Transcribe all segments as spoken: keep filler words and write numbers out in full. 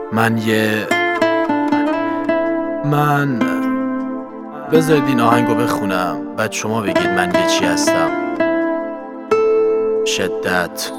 من یه من بذارید این آهنگو بخونم بعد شما بگید من یه چی هستم. شدت.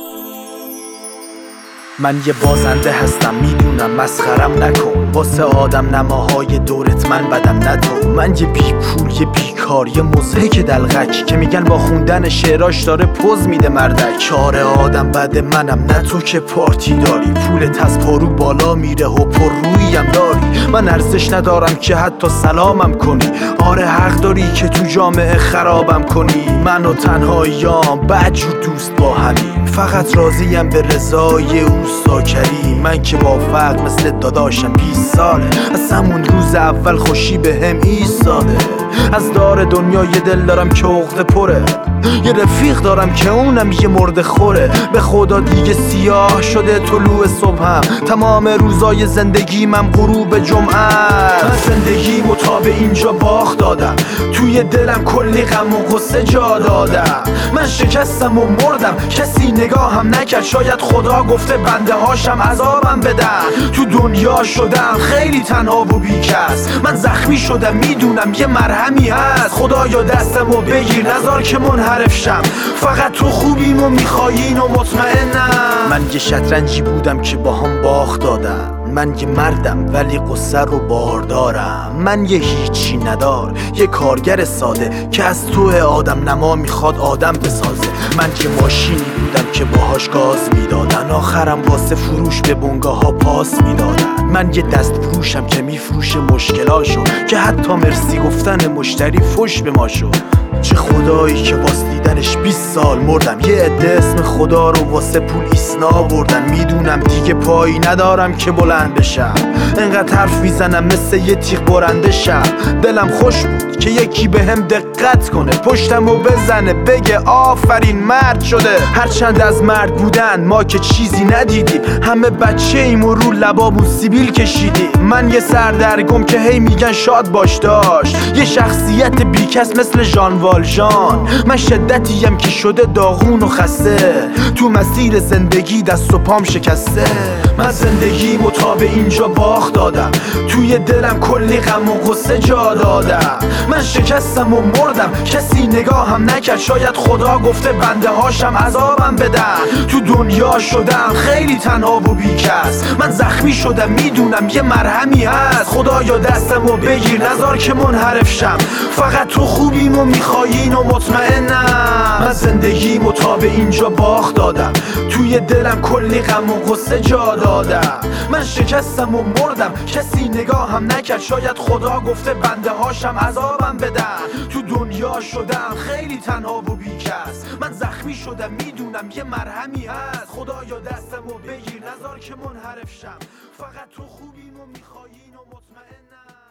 من یه بازنده هستم میدونم، مسخرم نکن واسه آدم نماهای دورت من بدم ندون. من یه بی پول یه بیکار یه مضحک دلغک که میگن با خوندن شعراش داره پوز میده مردک. چاره آدم بده منم نه تو که پارتی داری، پولت از پارو بالا میره و پر رویم داری. من ارزش ندارم که حتی سلامم کنی، آره حق داری که تو جامعه خرابم کنی. من و تنهاییام بدجور دوست با همین، فقط راضیم به رضای اوستا کریم. من که با فقر مثل داداشم بیست ساله، از همون روز اول خوشی به هم ایستاده. از دار دنیا یه دل دارم که عقده پره، یه رفیق دارم که اونم یه مرده خوره. به خدا دیگه سیاه شده طلوع صبحم، تمام روزای زندگی من غروب جمعه. من زندگی مطابق اینجا باخت دادم، توی دلم کلی غم و غصه جا دادم. من شکستم و مردم کسی نگاهم نکرد، شاید خدا گفته بنده هاشم عذابم بدن. تو دنیا شدم خیلی تنها و بیکس، من زخمی شدم میدونم یه مرهمی هست. خدایا دستمو بگیر نذار که منحرف شم، فقط تو خوبیم و میخواین و مطمئنم. من یه شطرنجی بودم که با هم باخت دادم، من یه مردم ولی قصه رو باردارم. من یه هیچی ندار یه کارگر ساده که از تو آدم نما میخواد آدم بسازه. من یه ماشینی بودم که باهاش گاز میدادن، آخرم واسه فروش به بنگاه ها پاس میدادن. من یه دست فروشم که میفروشه مشکلاشو، که حتی مرسی گفتن مشتری فش به ما شد. چه خدایی که واسه دیدنش بیست سال مردم، یه عده اسم خدا رو واسه پول ایسنا بردن. میدونم دیگه پایی ندارم که بلند بشم، انقدر حرف میزنم مثل یه تیغ برنده شم. دلم خوش بود که یکی به هم دقت کنه، پشتمو بزنه بگه آفرین مرد شده. هرچند از مرد بودن ما که چیزی ندیدیم، همه بچه ایم و رو لبامون سیبیل کشیدیم. من یه سردرگم که هی میگن شاد باش داشت، یه شخصیت بیکس مثل ژان والژان. من شدتیم که شده داغون و خسته، تو مسیر زندگی دست و پام شکسته. من زندگی مطابق اینجا باخت دادم، توی دلم کلی غم و غصه جا دادم. من شکستم و مردم کسی نگاهم نکرد، شاید خدا گفته بنده هاشم عذابم بدن. تو دنیا شدم خیلی تنها و بیکس، من زخمی شدم میدونم یه مرهمی هست. خدایا دستمو بگیر نذار که منحرف شم، فقط تو خوبیم و میخواین و مطمئنم. من زندگی مطابق اینجا باخت دادم، توی دلم کلی غم و غصه جا دادم. من شکستم و مردم کسی نگاهم نکرد، شاید خدا گفته بنده هاشم عذابم بدن. تو دنیا شدم خیلی تنها و بیکس، من زخمی شدم میدونم یه مرهمی هست. خدایا دستمو بگیر نذار که منحرف شم، فقط تو خوبیم و میخواین و مطمئنم.